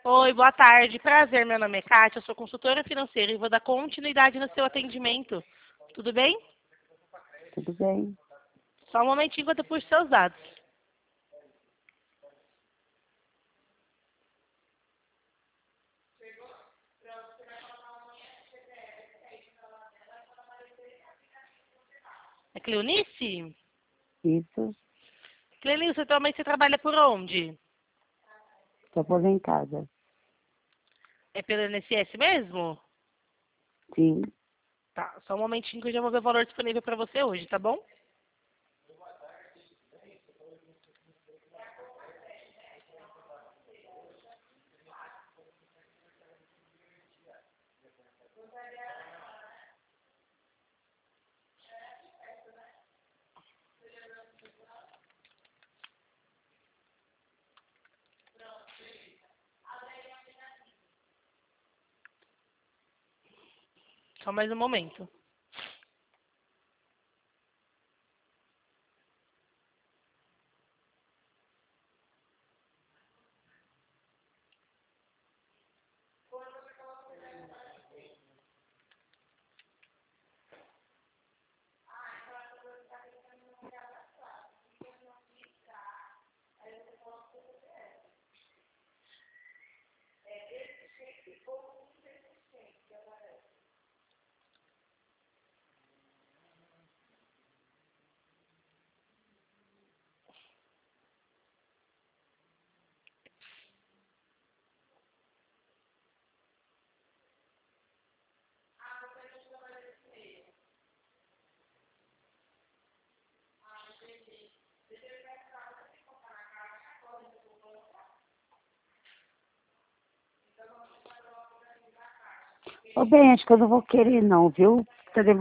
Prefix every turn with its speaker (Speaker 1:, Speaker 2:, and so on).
Speaker 1: Oi, boa tarde. Prazer, meu nome é Kátia, eu sou consultora financeira e vou dar continuidade no seu atendimento. Tudo bem?
Speaker 2: Tudo bem?
Speaker 1: Só um momentinho enquanto eu puxo seus dados. É Cleonice?
Speaker 2: Isso,
Speaker 1: Cleonice, atualmente você trabalha por onde?
Speaker 2: estou aposentada.
Speaker 1: É pelo INSS mesmo?
Speaker 2: Sim.
Speaker 1: Tá, só um momentinho que eu já vou ver o valor disponível para você hoje, tá bom? Só mais um momento.
Speaker 2: Ô, bem, acho que eu não vou querer não, viu? Tá